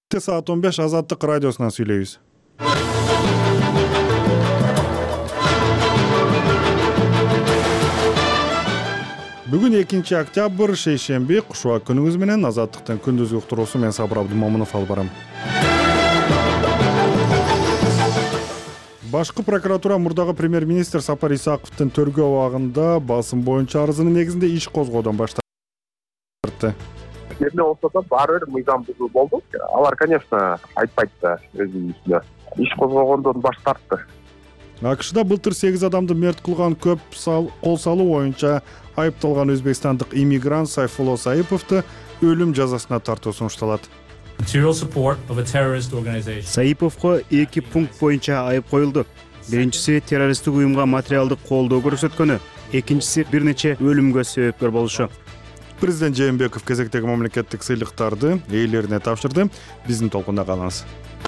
Саат 15 Азаттык радиосунан сүйлөйбүз. Бүгүн 2 октябрь шейшемби, кушуа күнүңүз менен Азаттыктын күндүзгү уктуруусу мен Сабыр Абдымомунов алып барам. Башкы прокуратура мурдагы премьер-министр Сапар Исаковдун төргөө абагында басым боюнча арызынын негизинде иш козгоодон баш тартты. Эмне болсо да баары бир мыйзам бузуу болду. Алар, конечно, айтпайт да өзүнүн үстүнө. Иш козгогондон баш тартты. АКШда былтыр 8 адамды мерт кылган кол салуу боюнча айыпталган өзбекстандык иммигрант Сайфулло Саиповду өлүм жазасына тартуу сунушталат. Саиповго 2 пункт боюнча айып коюлду. Биринчиси террористтик уюмга материалдык колдоо көрсөткөнү, экинчиси бир нече өлүмгө себепкер болушу. Президент Жээнбеков кезектеги мамлекеттик сыйлыктарды ээлерине тапшырды. Биздин толкунда калыңыз.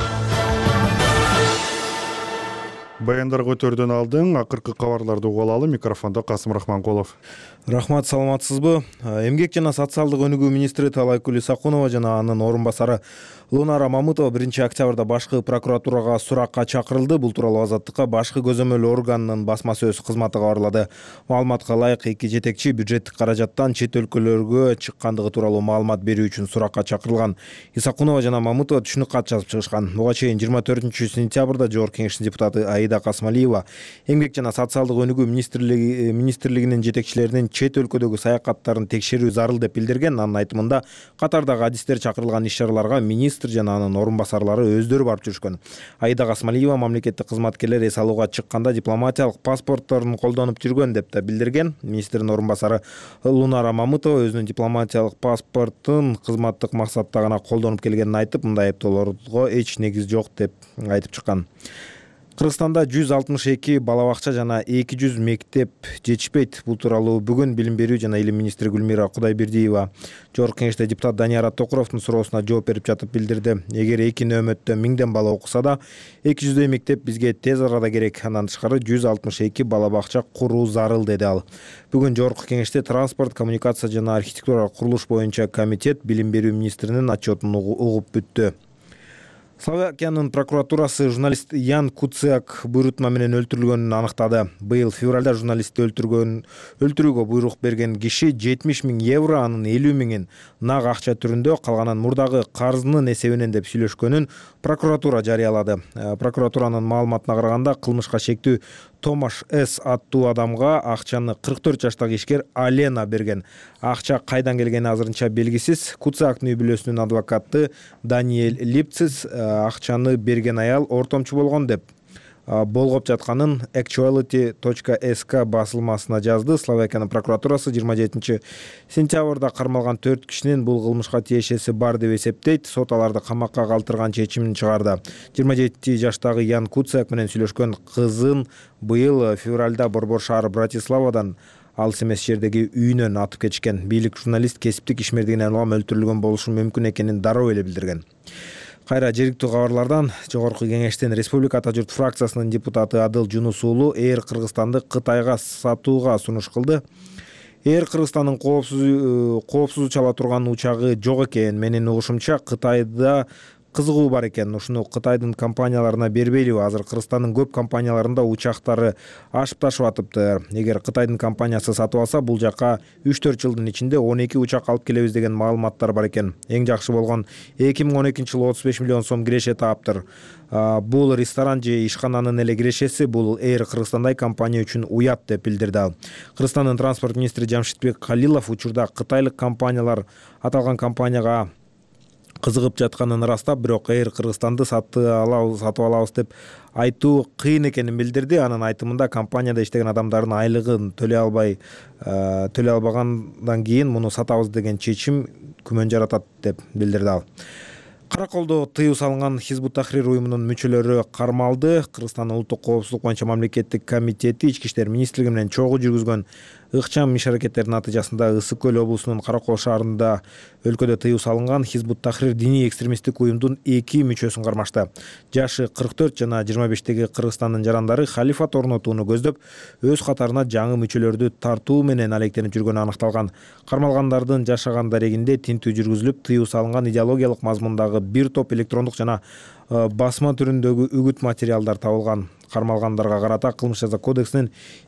Баяндарга өтөрдөн алдын акыркы кабарларды угуп алалы. Микрофондо Касым Рахманкулов. Рахмат, саламатсызбы? Эмгек жана социалдык өнүгүү министри Талайкүл Исакунова жана анын орун басары Лунара Мамытова 1 октябрда башкы прокуратурага суракка чакырылды. Бул тууралуу Азаттыкка башкы көзөмөл органынын басма сөз кызматы кабарлады. Маалыматка ылайык, эки жетекчи бюджеттик каражаттан чет өлкөлөргө чыккандыгы тууралуу маалымат берүү үчүн суракка чакырылган. Исакунова жана Мамытова түшүнүк кат жазып чыгышкан. Буга чейин 24-сентябрда Жогорку Кеңештин депутаты Аида Касмалиева эмгек жана социалдык өнүгүү министрлигинин жетекчилеринин чет өлкөдөгү саякаттарын текшерүү зарыл деп билдирген. Анын айтымында катардагы адистер чакырылган иш-чараларга министр жана анын орун басарлары өздөрү барып жүрүшкөн. Аида Касмалиева мамлекеттик кызматкерлер эс алууга чыкканда дипломатиялык паспортторун колдонуп жүргөн деп да билдирген. Министрдин орун басары Лунара Мамытова өзүнүн дипломатиялык паспортун кызматтык максатта гана колдонуп келгенин айтып, мындай айыптоолорго эч негиз жок деп айтып чыккан. Кыргызстанда 162 балабакча жана 200 мектеп жетишпейт. Бул тууралуу бүгүн Билим берүү жана илим министри Гүлмира Кудайбердиева Жогорку Кеңеште депутат Данияр Аттокуровдун суроосуна жооп берип жатып билдирди. Эгер 2 нөөмөттө 1000 бала окуса да, 200 мектеп бизге тез арада керек. Андан тышкары 162 балабакча куруу зарыл, деди ал. Бүгүн Жогорку Кеңеште транспорт, коммуникация жана архитектура курулуш боюнча комитет Билим берүү министринин отчетун угуп бүттү. Словакиянын прокуратурасы журналист Ян Куциак буйрутма менен өлтүрүлгөнүн аныктады. Быйыл февралда журналистти өлтүрүүгө буйрук берген киши 70 000 евро, анын 50 000-ин нак акча түрүндө, калганын мурдагы карзынын эсебинен деп сүйлөшкөнүн прокуратура жарыялады. Прокуратуранын маалыматына караганда, кылмышка шектүү Томаш С. аттуу адамга акчаны 44 жаштагы ишкер Алена берген. Акча кайдан келгени азырынча белгисиз. Куциактын үй бүлөсүнүн адвокаты Даниэль Липцис акчаны берген аял ортомчу болгон деп болгоп жатканын actuality.sk басылмасына жазды. Словакиянын прокуратурасы 27-сентябрда кармалган 4 кишинин бул кылмышка тиешеси бар деп эсептейт. Сот аларды камакка калтырган чечимин чыгарды. 27 жаштагы Ян Куциак менен сүйлөшкөн кызын быйыл февралда Борбор шаары Братиславадан алыс эмес жердеги үйүнөн атып кетишкен. Бийлик журналист кесиптик ишмердигинен улам өлтүрүлгөн болушу мүмкүн экенин дароо эле билдирген. Кайра жергиликтүү кабарлардан Жогорку Кеңештин Республика Ата журт фракциясынын депутаты Адыл Жунус уулу Эйр Кыргызстанды Кытайга сатууга сунуш кылды. Эйр Кыргызстандын коопсуз учала турган учагы жок экен. Менин угушумча Кытайда кызыгуу бар экен. Ушуну Кытайдын компанияларына бербейлиби? Азыр Кыргызстандын көп компанияларында учактары ашып ташып атыптыр. Эгер Кытайдын компаниясы сатып алса, бул жака 3-4 жылдын ичинде 12 учак алып келебиз деген маалыматтар бар экен. Эң жакшы болгон 2012-жылы 35 миллион сом киреше тааптыр. Бул ресторан же ишкананын эле кирешеси. Бул Эйр Кыргызстандай компания үчүн уят деп билдирди ал. Кыргызстандын транспорт министри Жамшитбек Калилов учурда кытайлык компаниялар аталган компанияга кызыгып жатканын ырастап, бирок Эйр Кыргызстанды сатып алабыз деп айтуу кыйын экенин билдирди. Анын айтымында компанияда иштеген адамдардын айлыгын төлөй албагандан кийин муну сатабыз деген чечим күмөн жаратат деп билдирди ал. Караколдо тыюу салынган Хизбут Тахрир уюмунун мүчөлөрү кармалды. Кыргызстандын улуттук коопсуздук боюнча мамлекеттик комитети Ички иштер министрлиги менен чогуу жүргүзгөн ыкчам иш-аракеттердин натыйжасында Ысык көл облусунун Каракол шаарында өлкөдө тыюу салынган Хизбут Тахрир диний экстремисттик уюмдун 2 мүчөсүн кармашты. Жашы 44 жана 25-теги Кыргызстандын жарандары халифат орнотууну көздөп, өз катарына жаңы мүчөлөрдү тартуу менен алектенип жүргөнү аныкталган. Кармалгандардын жашаган дарегинде тинтүү жүргүзүлүп, тыюу салынган идеологиялык мазмундагы бир топ электрондук жана басма түрүндөгү үгүт материалдар табылган. Кармалгандарга карата кылмыш жаза кодексинин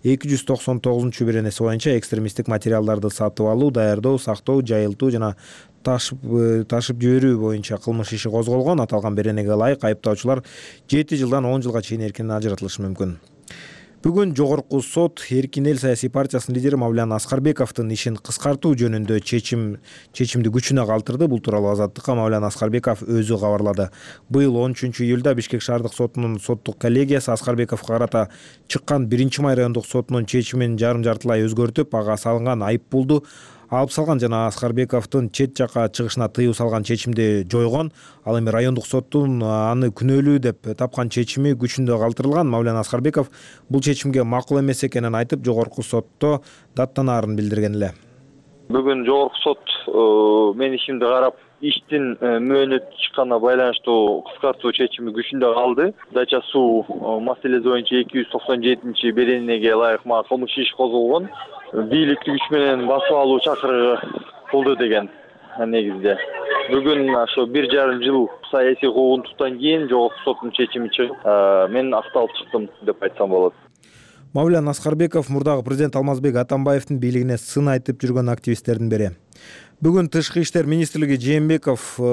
299 боюнча экстремисттик материалдарды сатып алуу, даярдоо, сактоо, жайылтуу жана ташып жиберүү боюнча кылмыш иши козголгон. Аталган беренеге ылайык айыптоочулар 7 жылдан 10 жылга чейин эркинен ажыратылышы мүмкүн. Бүгүн Жогорку сот Эркин эл саясий партиясынын лидери Мавлян Аскарбековдун ишин кыскартуу жөнүндө чечимди күчүнө калтырды. Бул тууралуу Азаттыкка Мавлян Аскарбеков өзү кабарлады. Быйыл 13-июлда Бишкек шаардык сотунун соттук коллегиясы Аскарбековго карата чыккан 1-май райондук сотунун чечимин жарым-жартылай өзгөртүп, ага салынган айып пулду алып салган жана Аскарбековдун чет жакка чыгышына тыюу салган чечимди жойгон. Ал эми райондук соттун аны күнөөлүү деп тапкан чечими күчүндө калтырылган. Мавлян Аскарбеков бул чечимге макул эмес экенин айтып, жогорку сотто даттанаарын билдирген эле. Бүгүн жогорку сот менин ишимди карап, иштин мөөнөт чыкканына байланыштуу кыскартуу чечими күчүндө калды. Дача суу маселеси боюнча 297 беренеге ылайык мага кылмыш иш козголгон. Бийликтик күч менен басып алуу чакырыгы кылды деген негизде. Бүгүн ошо 1,5 жыл саясий куугунтуктан кийин жогорку соттун чечими чыгып, мен акталып чыктым деп айтсам болот. Мавлян Аскарбеков мурдагы президент Алмазбек Атамбаевдин бийлигине сын айтып жүргөн активисттердин бири. Бүгүн Тышкы иштер министрлиги Жээнбек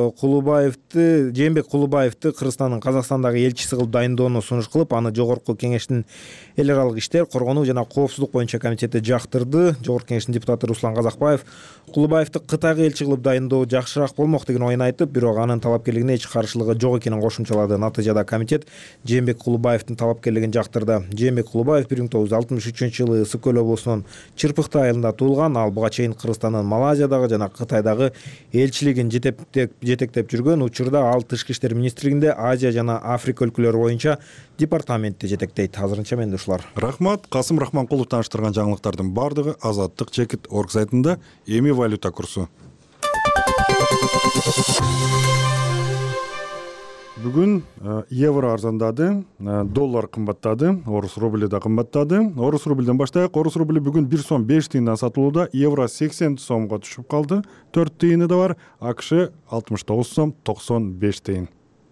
Кулубаевди Кыргызстандын Казакстандагы элчиси кылып дайындоону сунуш кылып, аны Жогорку кеңештин эл аралык иштер, коргонуу жана коопсуздук боюнча комитети жактырды. Жогорку кеңештин депутаты Руслан Казакбаев Кулубаевди Кытайга элчи кылып дайындоо жакшыраак болмок деген оюн айтып, бирок анын талапкерлигине эч каршылыгы жок экенин кошумчалады. Натыйжада комитет Жээнбек Кулубаевдин талапкерлигин жактырды. Жээнбек Кулубаев 1963-жылы Ысык Көл облусунун Чырпыкты айылында туулган. Ал буга чейин Кыргызстандын Малайзиядагы жана Кытайдагы элчилигин жетектеп жүргөн. Учурда ал Тышкы иштер министрлигинде Азия жана Африка өлкөлөрү боюнча департаментти жетектейт. Азырынча менде ушулар. Рахмат. Касым Рахманкулов тааныштырган жаңылыктардын бардыгы Азаттык.org сайтында. Эми валюта курсу. Бүгүн евро арзандады, доллар кымбаттады, орус рубли да кымбаттады. Орус рубльден баштайык. Орус рубли бүгүн 1 сом 5 тыйындан сатылууда, евро 80 сомго түшүп калды, 4 тыйыны да бар. АКШ 69 сом 95 тыйын.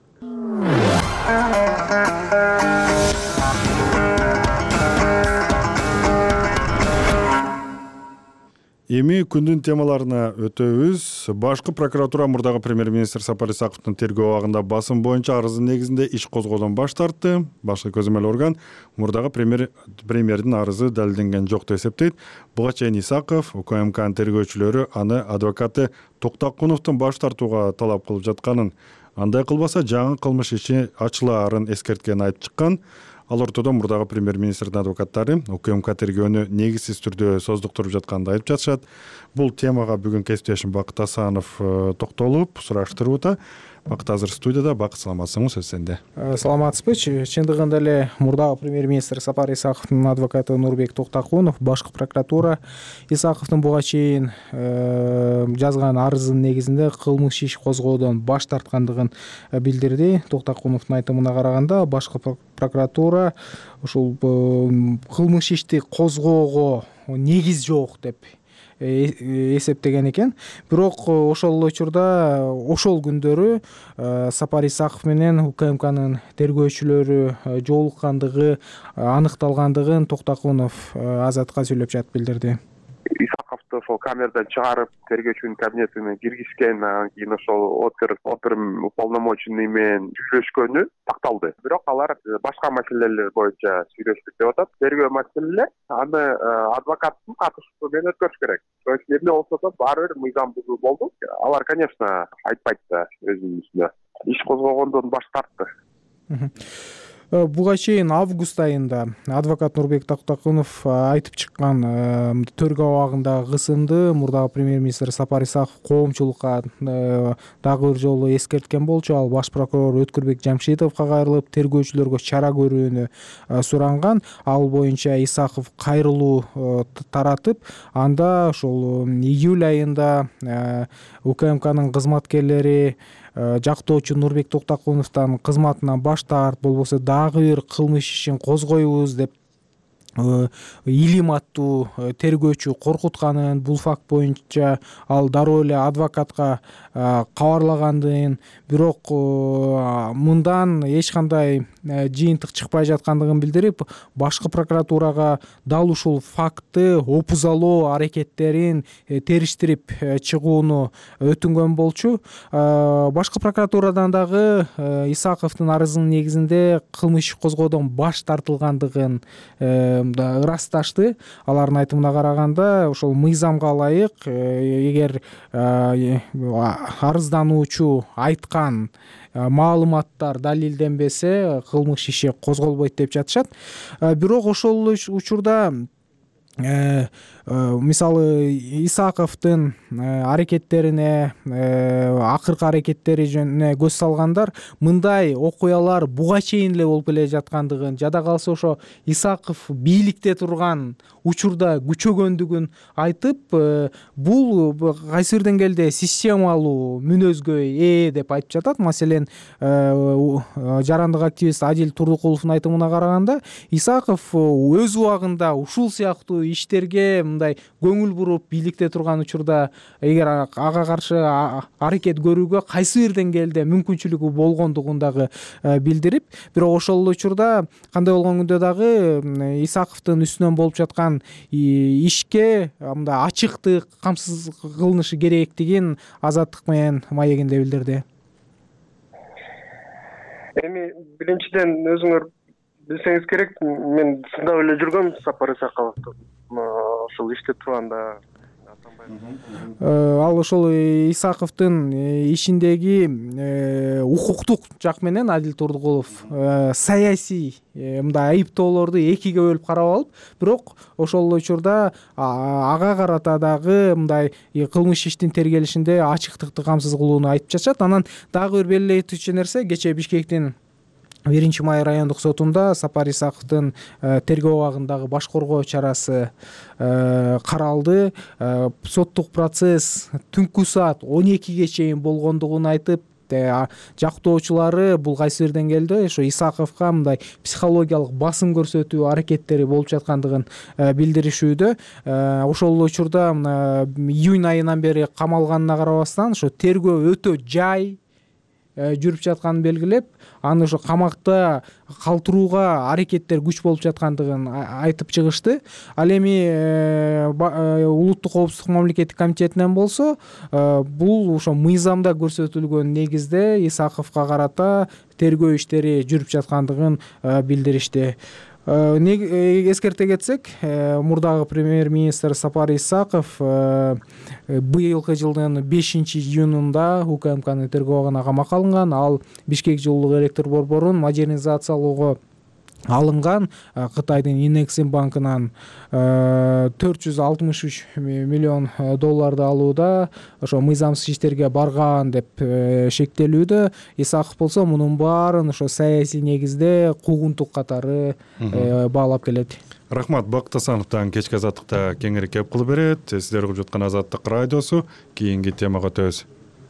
Эми күндүн темаларына өтөбүз. Башкы прокуратура мурдагы премьер-министр Сапар Исаковдун тергөө абагында басым боюнча арыздын негизинде иш козгоодон баш тартты. Башкы көзөмөл орган мурдагы премьердин арызы далилденген жок деп эсептейт. Буга чейин Исаков, УКМКнын тергөөчүлөрү аны адвокаты Токтакуновдун баш тартууга талап кылып жатканын, андай кылбаса жаңы кылмыш иши ачылаарын эскерткенин айтып чыккан. Ал ортодо мурдагы премьер-министрдин адвокаттары УКМК тергөөнү негизсиз түрдө создуктуруп жатканын айтып жатышат. Бул темага бүгүн кесиптешим Бакыт Асанов токтолуп, сураштырууда. Бакыт азыр студияда. Бакыт, саламатсыңбы, сөз сенде. Саламатсызбы. Чындыгында эле мурдагы премьер-министр Сапар Исаковдун адвокаты Нурбек Токтакунов башкы прокуратура Исаковдун буга чейин жазган арызынын негизинде кылмыш иш козгоодон баш тарткандыгын билдирди. Токтакуновдун айтымына караганда, башкы прокуратура ушул кылмыш ишти козгоого негиз жок деп эсептеген экен. Бирок ошол учурда, ошол күндөрү Сапар Исаков менен УКМКнын тергөөчүлөрү жолуккандыгы аныкталгандыгын Токтакунов Азатка сүйлөп жатып билдирди. Исаковду ошол камерадан чыгарып, тергөөчүнүн кабинетине киргизген, анан кийин ошол отурум уполномоченный менен сүйлөшкөнү такталды. Бирок алар башка маселелер боюнча сүйлөштүк деп атат. Тергөө маселелер аны адвокаттын катышуусу менен өткөрүш керек. То есть эмне болсо да баары бир мыйзам бузуу болду. Алар, конечно, айтпайт да өзүнүн үстүнө. Иш козгогондон баш тартты. Буга чейин август айында адвокат Нурбек Токтакунов айтып чыккан тергөө абагында кысымды мурдагы премьер-министр Сапар Исаков коомчулукка дагы бир жолу эскерткен болчу. Ал баш прокурор Өткүрбек Жамшитовго кайрылып, тергөөчүлөргө чара көрүүнү суранган. Ал боюнча Исаков кайрылуу таратып, анда ошол июль айында УКМКнын кызматкерлери жактоочу Нурбек Токтакуновдун кызматынан баш тарт, болбосо дагы бир кылмыш ишин козгойбуз деп илим аттуу тергөөчү коркутканын, бул факт боюнча ал дароо эле адвокатка кабарлагандыгын, бирок мындан эч кандай жыйынтык чыкпай жаткандыгын билдирип, башкы прокуратурага дал ушул фактты опузалоо аракеттерин териштирип чыгууну өтүнгөн болчу. Башкы прокуратурадан дагы Исаковдун арызынын негизинде кылмыш козгоодон баш тартылгандыгын ырасташты. Алардын айтымына караганда, ошол мыйзамга ылайык, эгер арыздануучу айткан маалыматтар далилденбесе, кылмыш иши козголбойт деп жатышат. Бирок ошол учурда мисалы Исаковдун аракеттерине, акыркы аракеттери жөнүнө көз салгандар мындай окуялар буга чейин эле болуп келе жаткандыгын, жада калса ошо Исаков бийликте турган учурда күчөгөндүгүн айтып, бул кайсы бир деңгээлде системалуу мүнөзгө ээ деп айтып жатат. Маселен, жарандык активист Адил Турдукуловдун айтымына караганда, Исаков өз убагында ушул сыяктуу иштерге мындай көңүл буруп бийликте турган учурда эгер ага каршы аракет көрүүгө кайсы бир деңгээлде мүмкүнчүлүгү болгондугун дагы билдирип, бирок ошол учурда кандай болгон күндө дагы Исаковдун үстүнөн болуп жаткан ишке мындай ачыктык камсыз кылынышы керектигин Азаттык менен маегинде билдирди. Эми биринчиден өзүңөр билсеңиз керек, мен сындап эле жүргөм Сапар Исаковду ошол иштеп турганда. Ал ошол Исаковдун ишиндеги укуктук жак менен Адил Турдукулов саясий мындай айыптоолорду экиге бөлүп карап алып, бирок ошол учурда ага карата дагы мындай кылмыш иштин тергелишинде ачыктыкты камсыз кылууну айтып жатышат. Анан дагы бир белгилетүүчү нерсе, кечээ Бишкектин 1-Май райондук сотунда Сапар Исаковдун тергөө абагындагы баш коргоо чарасы каралды. Соттук процесс түнкү саат 12ге чейин болгондугун айтып, жактоочулары бул кайсы бир деңгээлде ошо Исаковго мындай психологиялык басым көрсөтүү аракеттери болуп жаткандыгын билдиришүүдө. Ошол учурда июнь айынан бери камалганына карабастан, ошо тергөө өтө жай жүрүп жатканын белгилеп, аны ошо камакта калтырууга аракеттер күч болуп жаткандыгын айтып чыгышты. Ал эми улуттук коопсуздук мамлекеттик комитетинен болсо, бул ошо мыйзамда көрсөтүлгөн негизде Исаковго карата тергөө иштери жүрүп жаткандыгын билдиришти. Эскерте кетсек, мурдагы премьер-министр Сапар Исаков быйылкы жылдын 5-июнунда УКМКнын тергөө абагына камакка алынган. Ал Бишкек жылуулук электр борборун модернизациялоого алынган. Кытайдын Инексим банкынан 463 миллион долларды алууда ошо мыйзамсыз иштерге барган деп шектелүүдө. Исаков болсо мунун баарын ошо саясий негизде куугунтук катары баалап келет. Рахмат. Бакыт Асановдон кечки азаттыкта кеңири кеп кылып берет. Сиздер угуп жаткан Азаттык радиосу. Кийинки темага өтөбүз.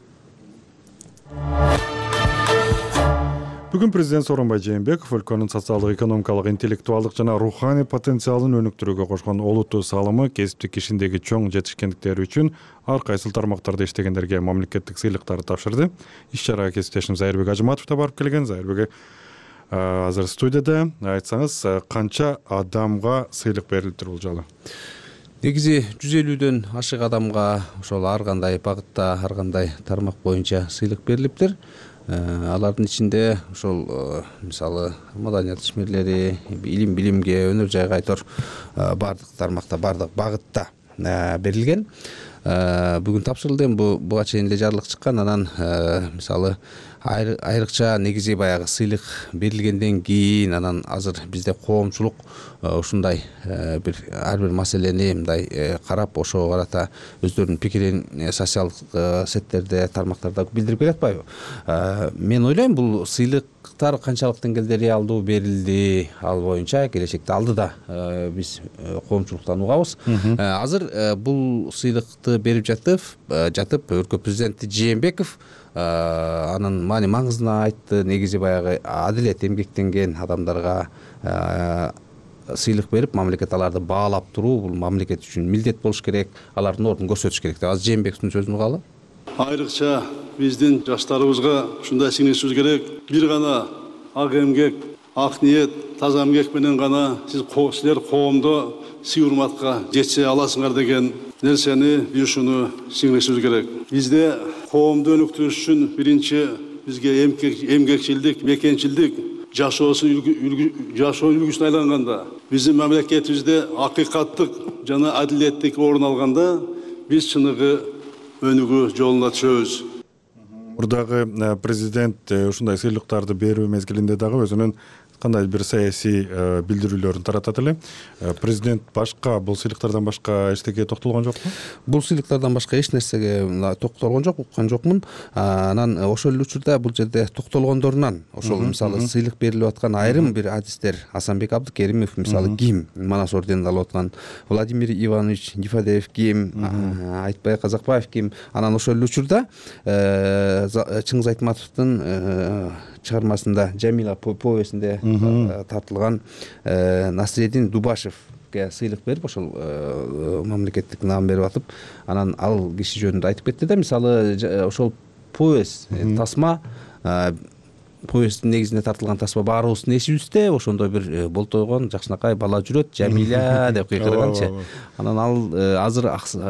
Бүгүн президент Сооронбай Жээнбеков өлкөнүн социалдык, экономикалык, интеллектуалдык жана руханий потенциалын өнүктүрүүгө кошкон олуттуу салымы, кесиптик ишиндеги чоң жетишкендиктери үчүн ар кайсыл тармактарда иштегендерге мамлекеттик сыйлыктарды тапшырды. Иш-чарага кесиптешим Зайырбек Ажыматов да барып келген. Зайырбек азыр студияда. Айтсаңыз, канча адамга сыйлык берилиптир бул жолу? Негизи 150дөн ашык адамга ошол ар кандай багытта, ар кандай тармак боюнча сыйлык берилиптир. Алардын ичинде ошол мисалы маданият ишмерлери, илим билимге, өнөр жайга айтор бардык тармакта, бардык багытта берилген. Бүгүн тапшырылды. Буга чейин эле жарлык чыккан. Анан мисалы айрыкча негизи баягы сыйлык берилгенден кийин анан азыр бизде коомчулук ушундай бир ар бир маселени мындай карап, ошого карата өздөрүнүн пикирин социалдык сеттерде, тармактарда билдирип келатпайбы? Мен ойлойм, бул сыйлыктар канчалык деңгээлде реалдуу берилди, ал боюнча келечекте алдыда биз коомчулуктан угабыз. Азыр бул сыйлыкты берип жатып өлкө президенти Жээнбеков анын маңызына айтты. Негизи баягы адилет эмгектенген адамдарга сыйлык берип мамлекет аларды баалап туруу бул мамлекет үчүн милдет болуш керек, алардын ордун көрсөтүш керек деп. Азыр Жээнбековдун сөзүн угалы. Айрыкча биздин жаштарыбызга ушундай сиңиришибиз керек. Бир гана ак эмгек, ак ниет, таза эмгек менен гана силер коомдо сый урматка жете аласыңар деген нерсени биз ушуну сиңиришибиз керек. Бизде коомду өнүктүрүш үчүн биринчи бизге эмгекчилдик, мекенчилдик жашоо үлгүсүнө айланганда, биздин мамлекетибизде акыйкаттык жана адилеттик орун алганда, биз чыныгы өнүгүү жолуна түшөбүз. Мурдагы президент ушундай сыйлыктарды берүү мезгилинде дагы өзүнүн кандай бир саясий билдирүүлөрүн таратат эле. Президент башка бул сыйлыктардан башка эчтеке токтолгон жокпу? Бул сыйлыктардан башка эч нерсеге токтолгон жок, уккан жокмун. Анан ошол эле учурда бул жерде токтолгондорунан ошол мисалы сыйлык берилип аткан айрым бир адистер, Асанбек Абдыкеримов мисалы ким, Манас орденин алып аткан, Владимир Иванович Дифадеев ким, Айтбай Казакбаев ким. Анан ошол эле учурда Чыңгыз Айтматовдун чыгармасында Жамила повесинде тартылган Насреддин Дубашевге сыйлык берип, ошол мамлекеттик наам берип атып, анан ал киши жөнүндө айтып кетти да, мисалы ошол повесть, тасма, повесттин негизинде тартылган тасма баарыбыздын эсибизде, ошондо бир болтойгон жакшынакай бала жүрөт, Жамиля деп кыйкырганчы. Анан ал азыр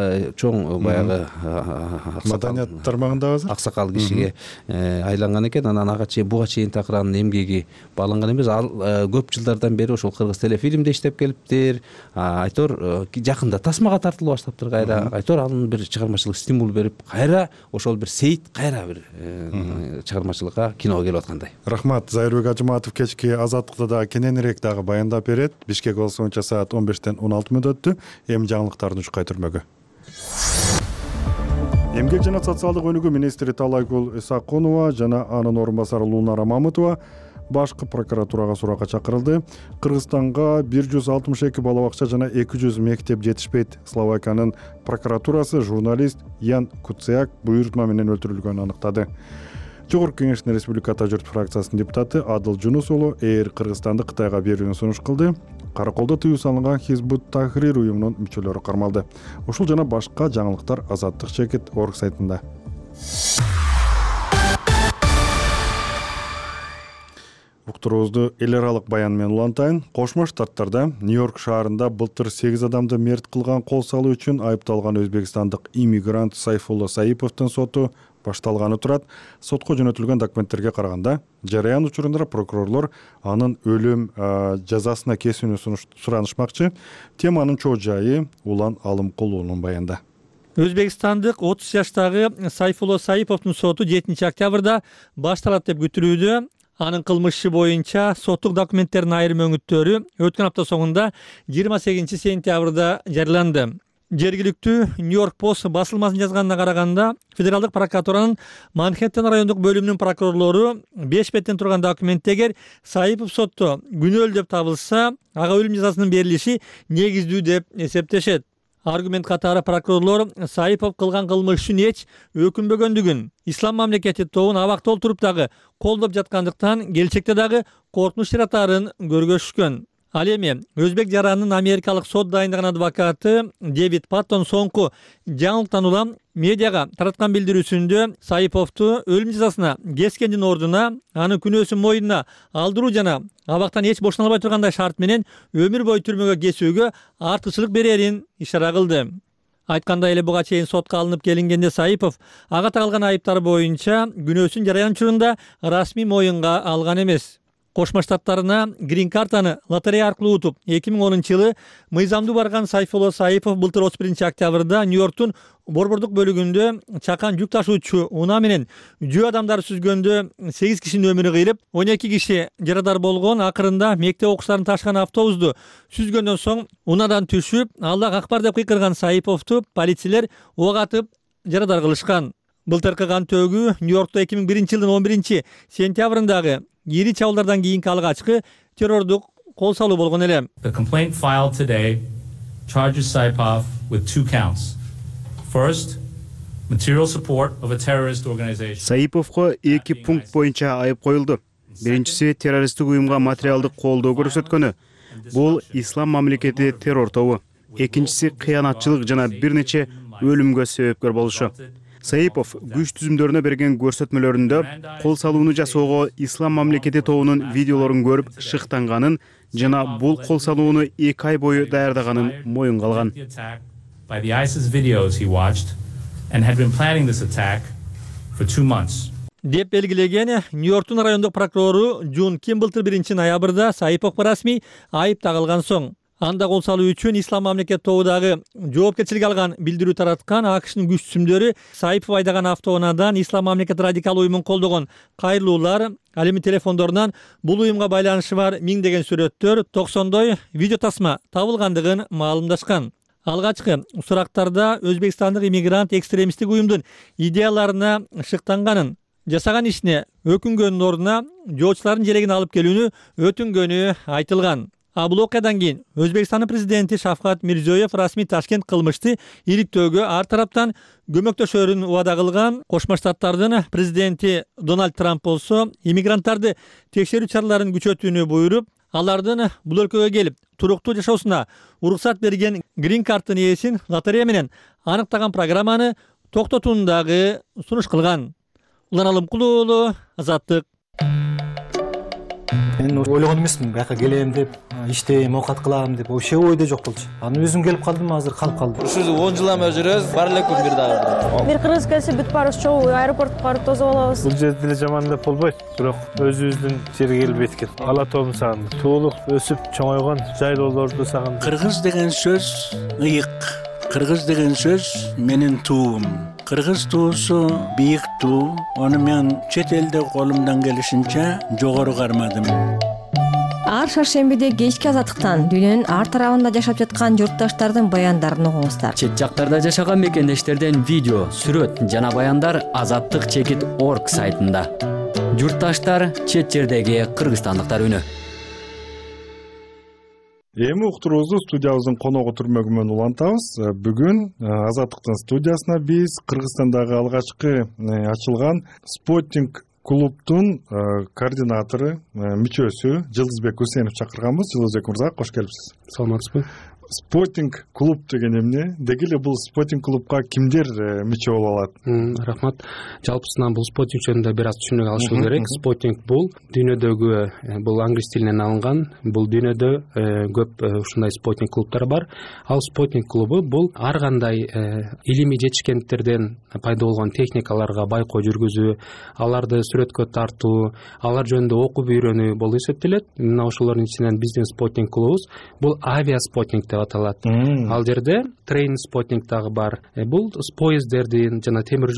чоң баягы маданият тармагында азыр аксакал кишиге айланган экен. Анан ага чейин буга чейин такыр анын эмгеги бааланган эмес. Ал көп жылдардан бери ошол кыргыз телефильмде иштеп келиптир. Айтор жакында тасмага тартылып баштаптыр кайра. Айтор анын бир чыгармачылык стимул берип, кайра ошол бир сейит кайра бир чыгармачылыкка, киного келип аткан. Рахмат. Зайырбек Ажыматов кечки Азаттыкта да кененирээк дагы баяндап берет. Бишкек болсо боюнча саат 15-тен 16 өттү. Эми жаңылыктардын ушкай түрмөгү. Эмгек жана социалдык өнүгүү министри Талайгул Исакунова жана анын орун басары Лунара Мамытова башкы прокуратурага суракка чакырылды. Кыргызстанга 162 бала бакча жана 200 мектеп жетишпейт. Словакиянын прокуратурасы журналист Ян Куцяк буйрутма менен өлтүрүлгөнүн аныктады. Жогорку Кеңештин Республика Ата журт фракциясынын депутаты Адыл Жунус уулу Кыргызстанды Кытайга берүүнү сунуш кылды. Караколдо тыюу салынган Хизбут Тахрир уюмунун мүчөлөрү кармалды. Ушул жана башка жаңылыктар Азаттык чекит орг сайтында. Уктуруубузду эл аралык баян менен улантайын. Кошмо Штаттарда Нью-Йорк шаарында былтыр 8 адамды мерт кылган кол салуу үчүн айыпталган өзбекстандык иммигрант Сайфулло Саиповдун соту башталганы турат. Сотко жөнөтүлгөн документтерге караганда, жараян учурунда прокурорлор анын өлүм жазасына кесүүнү суранышмакчы. Теманын чоо жайы Улан Алымкулуунун баянда. Өзбекстандык 30 жаштагы Сайфулло Саиповдун соту 7 октябрда башталат деп күтүлүүдө. Анын кылмышы боюнча соттук документтердин айрым өңүттөрү өткөн апта соңунда 28 сентябрда жарыяланды. Жергиликтүү Нью-Йорк Пост басылмасын жазганына караганда, федералдык прокуратуранын Манхэттен райондук бөлүмүнүн прокурорлору 5 беттен турган документтегер Саипов сотто күнөөлүү деп табылса, ага өлүм жазасынын берилиши негиздүү деп эсептешет. Аргумент катары прокурорлор Саипов кылган кылмыш үчүн эч өкүнбөгөндүгүн, ислам мамлекети тобун абакта олтуруп дагы колдоп жаткандыктан келечекте дагы коркунуч жаратаарын көргөзүшкөн. Ал эми өзбек жаранынын америкалык сот дайындаган адвокаты Дэвид Паттон соңку жаңылыктан улам медиага тараткан билдирүүсүндө Саиповду өлүм жазасына кескендин ордуна анын күнөөсүн мойнуна алдыруу жана абактан эч бошоно албай тургандай шарт менен өмүр бою түрмөгө кесүүгө артыкчылык берерин ишара кылды. Айткандай эле буга чейин сотко алынып келингенде Саипов ага тагылган айыптар боюнча күнөөсүн жараян учурунда расмий моюнга алган эмес. Кошмо Штаттарына грин картаны лотерея аркылуу утуп 2010-жылы мыйзамдуу барган Сайфулло Саипов былтыр 31 октябрда Нью-Йорктун борбордук бөлүгүндө чакан жүк ташуучу унаа менен жөө адамдар сүзгөндө 8 кишинин өмүрү кыйылып, 12 киши жарадар болгон. Акырында мектеп окуучуларын ташыган автобусту сүзгөндөн соң унаадан түшүп, Аллах акбар деп кыйкырган Саиповду полициялер ок атып жарадар кылышкан. Былтыркы кан төгүү Нью-Йоркто 2001-жылдын 11 сентябрындагы ири чабуулдардан кийинки алгачкы террордук кол салуу болгон эле. The complaint filed today charges Saipov with 2 counts. First, material support of a terrorist organization. Саиповго 2 пункт боюнча айып коюлду. Биринчиси террористтик уюмга материалдык колдоо көрсөткөнү. бул ислам мамлекети террор тобу, экинчиси кыянатчылык жана бир нече өлүмгө себепкер болушу. Саипов күч түзүмдөрүнө берген көрсөтмөлөрүндө кол салууну жасоого ислам мамлекети тобунун видеолорун көрүп шыктанганын жана бул кол салууну 2 ай бою даярдаганын моюнга алган. By the ISIS videos he watched and had been planning this attack for 2 months. деп белгилеген Нью-Йорктун райондук прокурору Джун Кимблтер 1-ноябрда Саиповго расмий айып тагылган соң анда кол салуу үчүн ислам мамлекет тобудагы жоопкерчилик алган билдирүү тараткан АКШнын күч түзүмдөрү Саипов айдаган автоунаадан ислам мамлекет радикал уюмун колдогон кайрылуулар, ал эми телефондорунан бул уюмга байланышы бар миңдеген сүрөттөр, 90дой видео тасма табылгандыгын маалымдашкан. Алгачкы сурактарда Өзбекстандык иммигрант экстремисттик уюмдун идеяларына шыктанганын, жасаган ишине өкүнгөнүн ордуна жоочулардын желегин алып келүүнү өтүнгөнү айтылган. Бул окуядан кийин Өзбекстандын президенти Шавкат Мирзиёев расмий Ташкент кылмышты иликтөөгө ар тараптан көмөктөшөрүн убада кылган. Кошмо Штаттардын президенти Дональд Трамп болсо иммигранттарды текшерүү чараларын күчөтүүнү буйруп, алардын бул өлкөгө келип туруктуу жашоосуна уруксат берген грин карттын ээсин лотерея менен аныктаган программаны токтотууну дагы сунуш кылган. Улан Алымкулуу уулу, Азаттык. Мен ойлогон эмесмин, бияка келем деп, иштейм, оокат кылам деп, вообще ойдо жок болчу. Аны өзүм келип калдым, азыр калып калдым. Ушул 10 жылдан бери жүрөбүз, бар эле күн бир дагы. Бир кыргыз келсе бүт барыбыз чогуу аэропортко барып тосуп алабыз. Бул жерде деле жаман деп болбойт, бирок өзүбүздүн жерге келип эткен. Ала тообун сагындым. Туулук, өсүп чоңойгон жайлоолорду сагындым. Кыргыз деген сөз ыйык. Кыргыз деген сөз менин туум. Кыргыз туусу бийик туу. Аны мен чет элде колумдан келишинче жогору кармадым. Ар шаршембиде кечки Азаттыктан дүйнөнүн ар тарабында жашап жаткан журтташтардын баяндарын угуңуздар. Чет жактарда жашаган мекендештерден видео, сүрөт жана баяндар azattik.org сайтында. Журтташтар, чет жердеги кыргызстандыктар үнү. Эми уктуруубузду студиябыздын коногу түрмөгү менен улантабыз. Бүгүн Азаттыктын студиясына биз Кыргызстандагы алгачкы ачылган Спутник клубтун координатору, мүчөсү Жылдызбек Гусейнов чакырганбыз. Жылдызбек мырза, кош келипсиз. Саламатсызбы? Спутник клуб деген эмне? Деги эле бул Спутник клубка кимдер мүчө боло алат? Рахмат. Жалпысынан бул Спутник жөнүндө бир аз түшүнүк алышыбыз керек. Спутник бул дүйнөдөгү, бул англис тилинен алынган, бул дүйнөдө көп ушундай Спутник клубтар бар. Ал Спутник клубу бул ар кандай илимий жетишкендиктерден пайда болгон техникаларга байкоо жүргүзүү, аларды сүрөткө тартуу, алар жөнүндө окуп үйрөнүү болуп эсептелет. Мына ошолордун ичинен биздин Спутник клубубуз бул авиа Спутник аталат. Ал жерде трейн Спутник дагы бар. Бул поезддердин жана темир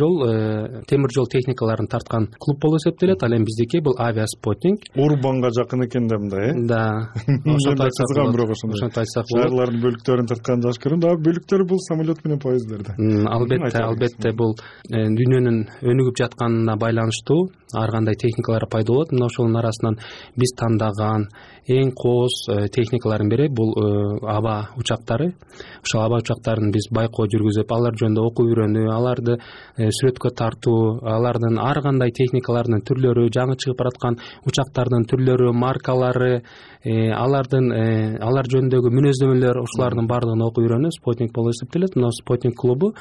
жол техникаларын тарткан клуб болуп эсептелет. Ал эми биздики бул авиа Спутник. Урбанга жакын экен да мындай, Да. Ошонто айтсак болот. Шаарлардын бөлүктөрүн тарткан жаш көрүм, да бөлүктөр бул самолет менен поезддерде. Албетте бул дүйнөнүн өнүгүп жатканына байланыштуу ар кандай техникалар пайда болот. Мына ошонун арасынан биз тандаган эң кооз техникалардын бири бул аба учактары. Ошол аба учактарын биз байкоо жүргүзүп, алар жөнүндө окуп үйрөнүү, аларды сүрөткө тартуу, алардын ар кандай техникаларынын түрлөрү, жаңы чыгып бараткан учактардын түрлөрү, маркалары, алар жөнүндөгү мүнөздөмөлөр, ошолардын баардыгын окуп үйрөнүү Спутник болуп эсептелет. Мына Спутник клубу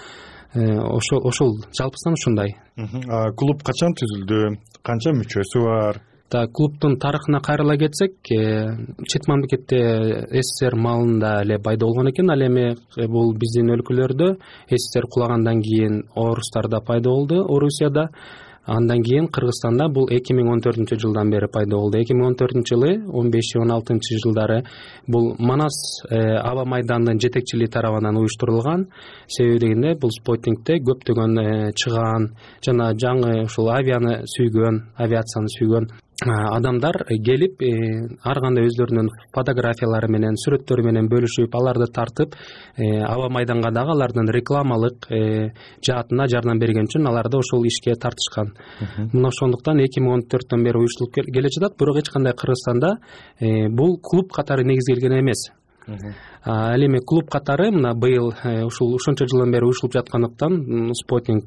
ошол жалпысынан ушундай. Клуб качан түзүлдү? Канча мүчөсү бар? Клубтун тарыхына кайрыла кетсек, чет мамлекетте СССР маалында эле пайда болгон экен. Ал эми бул биздин өлкөлөрдө СССР кулагандан кийин орустарда пайда болду, Орусияда. Андан кийин Кыргызстанда бул 2014-жылдан бери пайда болду. 2014-жылы 15-16 жылдары бул Манас аба майданынын жетекчилиги тарабынан уюштурулган. Себеби дегенде бул Спутникте көптөгөн чыгаан жана жаңы ушул авиацияны сүйгөн адамдар келип ар кандай өзлөрүнүн фотографиялары менен, сүрөттөрү менен бөлүшүп, аларды тартып, аба майданга дагы алардын рекламалык жаатына жардам берген үчүн аларды ошол ишке тартышкан. Мына ошондуктан 2014төн бери уюштурулуп келе жатат, бирок эч кандай Кыргызстанда бул клуб катары негизделген эмес. Ал эми клуб катары мына быйыл ушунча жылдан бери уюштурулуп жаткандыктан Спутник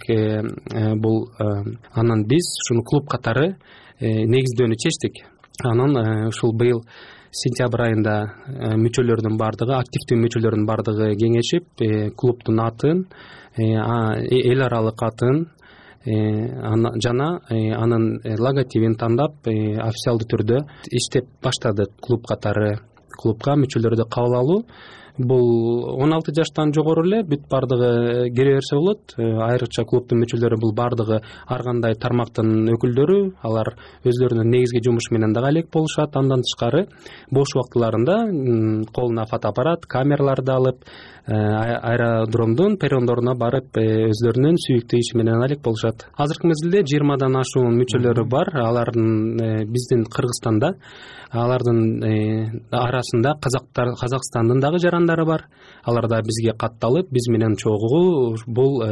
бул анан биз ушуну клуб катары негиздөөнү чечтик. Анан ушул быйыл сентябрь айында мүчөлөрдүн баардыгы, активдүү мүчөлөрдүн баардыгы кеңешип, клубдун атын, эл аралык атын жана анын логотипин тандап, официалдуу түрдө иштеп баштадык. Клуб катары клубка мүчөлөрдү кабыл алуу. Бул 16 жаштан жогору эле бүт баардыгы кире берсе болот. Айрыкча клубдун мүчөлөрү бул баардыгы ар кандай тармактын өкүлдөрү, алар өзлөрүнүн негизги жумушу менен дагы элек болушат. Андан тышкары бош убактыларында колуна фотоаппарат, камераларды алып, аэродромдун перрондоруна барып, өзлөрүнүн сүйүктүү иши менен алек болушат. Азыркы мезгилде 20дан ашуун мүчөлөрү бар. Алардын биздин Кыргызстанда, алардын арасында Казакстандын дагы жарандары бар. Алар да бизге катталып, биз менен чогуу бул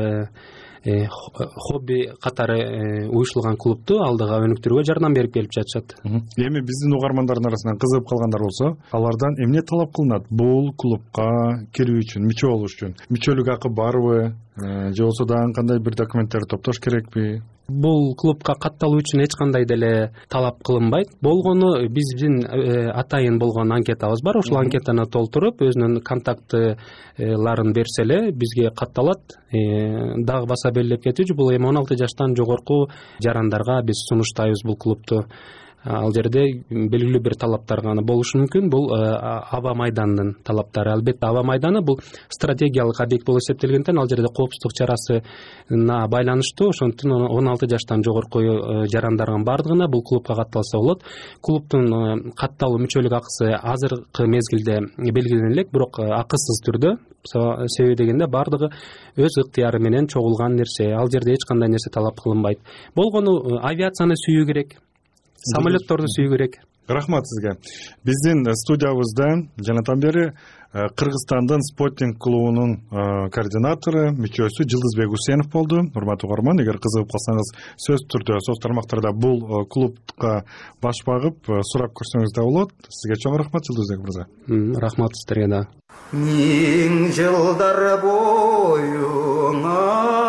хобби катары уюштурулган клубду алдыга өнүктүрүүгө жардам берип келип жатышат. Эми биздин угармандардын арасынан кызыгып калгандар болсо, алардан эмне талап кылынат бул клубка кирүү үчүн, мүчө болуш үчүн? Мүчөлүк акы барбы, же болбосо дагы кандай бир документтерди топтош керекпи? Бул клубка катталуу үчүн эч кандай деле талап кылынбайт. Болгону биздин атайын болгон анкетабыз бар. Ушул анкетаны толтуруп, өзүнүн контактларын берсе эле бизге катталат. Дагы баса белгилеп кетүүчү, бул эми 16 жаштан жогорку жарандарга биз сунуштайбыз бул клубту. Ал жерде белгилүү бир талаптар гана болушу мүмкүн. Бул аба майдандын талаптары. Албетте аба майданы бул стратегиялык объект болуп эсептелгенден ал жерде коопсуздук чарасына байланыштуу, ошондуктан 16 жаштан жогорку жарандардын баардыгына бул клубка катталса болот. Клубдун катталуу мүчөлүк акысы азыркы мезгилде белгилене элек, бирок акысыз түрдө. Себеби дегенде баардыгы өз ыктыяры менен чогулган нерсе. Ал жерде эч кандай нерсе талап кылынбайт. Болгону авиацияны сүйүү керек. Самолетторду сүйүү керек. Рахмат сизге. Биздин студиябызда жанатан бери Кыргызстандын спортинг клубунун координатору, мүчөсү Жылдызбек Усенов болду. Урматтуу угарман, эгер кызыгып калсаңыз, сөз түрдө соц тармактарда бул клубка баш багып сурап көрсөңүз да болот. Сизге чоң рахмат, Жылдызбек мырза. Рахмат сиздерге да. Миң жылдар боюңа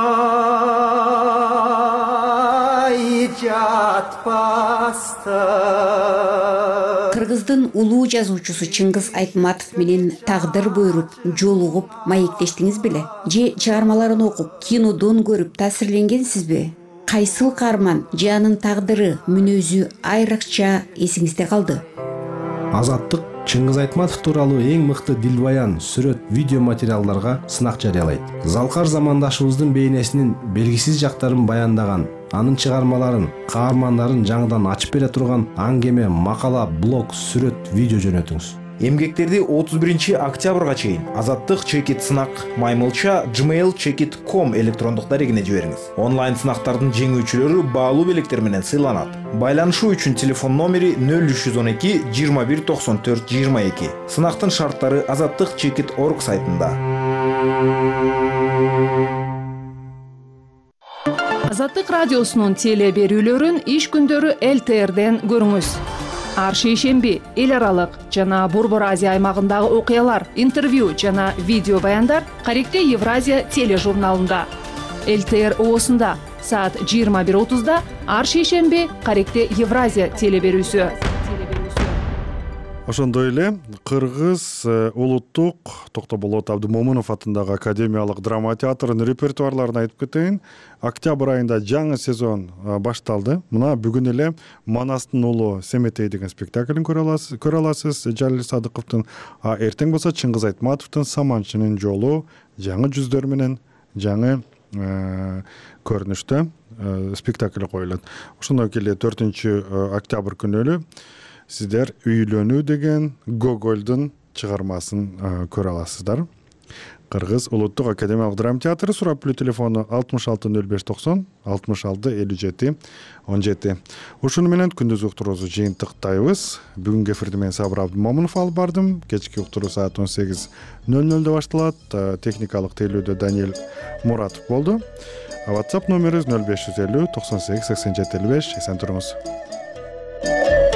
Кыргыздын улуу жазуучусу Чыңгыз Айтматов менен тагдыр буйруп, жолугуп, маектештиңиз беле? Же чыгармаларын окуп, кинодон көрүп таасирленгенсизби? Кайсыл каарман же анын тагдыры, мүнөзү айрыкча эсиңизде калды? Азаттык Чыңгыз Айтматов тууралуу эң мыкты дилбаян, сүрөт, видео материалдарга сынак жарыялайт. Залкар замандашыбыздын бейнесинин белгисиз жактарын баяндаган, анын чыгармаларын, каармандарын жаңыдан ачып бере турган аңгеме, макала, блог, сүрөт, видео жөнөтүңүз. Эмгектерди 31 октябрга чейин Азаттык чекит сынак маймылча gmail.com электрондук дарегине жибериңиз. Онлайн сынактардын жеңүүчүлөрү баалуу белектер менен сыйланат. Байланышуу үчүн телефон номери 0312 21 94 22. Сынактын шарттары azattikchekit.org сайтында. Азаттык радиосунун теле берүүлөрүн иш күндөрү ЛТРден көрүңүз. Ар шейшемби эл аралык жана Борбор Азия аймагындагы окуялар, интервью жана видео баяндар Каректе Евразия тележурналында. ЛТР оосунда саат 21:30 ар шейшемби Каректе Евразия телеберүүсү. Ошондой эле Кыргыз улуттук Токтоболот Абдымомунов атындагы академиялык драма театрынын репертуарларын айтып кетейин. Октябрь айында жаңы сезон башталды. Мына бүгүн эле Манастын уулу Семетей деген спектаклин көрө аласыз Жалил Садыковдун. Эртең болсо Чыңгыз Айтматовдун Саманчынын жолу жаңы жүздөр менен жаңы көрүнүштө спектакль коюлат. Ошондой эле 4 октябрь күнү сиздер Үйлөнүү деген Гогольдун чыгармасын көрө аласыздар. Кыргыз улуттук академиялык драма театры. Сурап билүү телефону 660590 66 57 17. Ушуну менен күндүз уктуруубузду жыйынтыктайбыз. Бүгүнкү эфирди мен Сабыр Абдымомунов алып бардым. Кечки уктуруу саат 18:00 башталат. Техникалык тейлөөдө Даниэль Муратов болду. WhatsApp номерибиз 0550 98 87 55. Эсен туруңуз.